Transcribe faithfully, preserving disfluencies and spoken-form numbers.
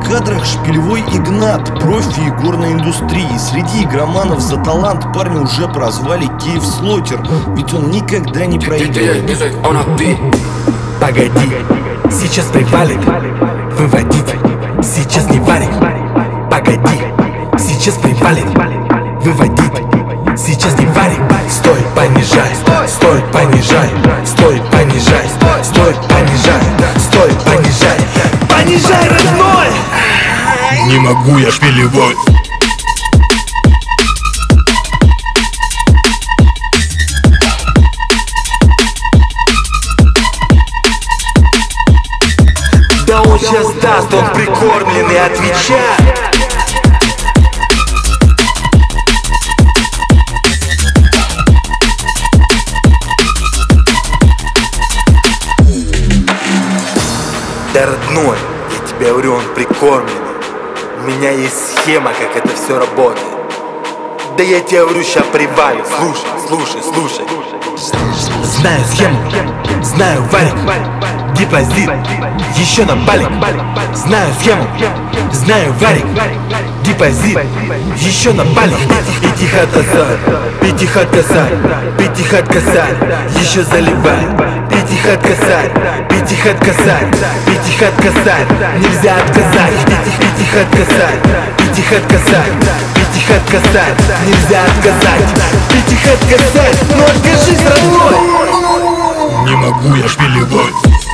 кадрах шпилевой Игнат, профи игорной индустрии. Среди игроманов за талант парня уже прозвали Киев Слотер, ведь он никогда не проигрывает. Погоди, сейчас привалит, выводить, сейчас не варик. Погоди, сейчас привалит, выводить, сейчас не варик. Стой, понижай, стой, понижай, стой, понижай, стой, понижай, стой, понижай, понижай, родной! Не могу я шпилевой. Да он сейчас даст, он прикормленный, отвечай. Да, родной, я тебе говорю, он прикормленный. У меня есть схема, как это все работает. Да я тебе говорю, ща привалю. Слушай, слушай, слушай. Знаю схему, знаю варик, депозит, еще на балик. Знаю схему, знаю варик, депозит, еще на балик. Пятихат косарь, пятихат косарь, пятихат косарь, еще заливай. Пятихат косарь, пятихат косарь, пятихат косарь, нельзя отказать. Пятихат косарь, пятихат косарь, пятихат косарь, нельзя отказать. Пятихат косарь, ну откажись, родной! Не могу я шпилевой.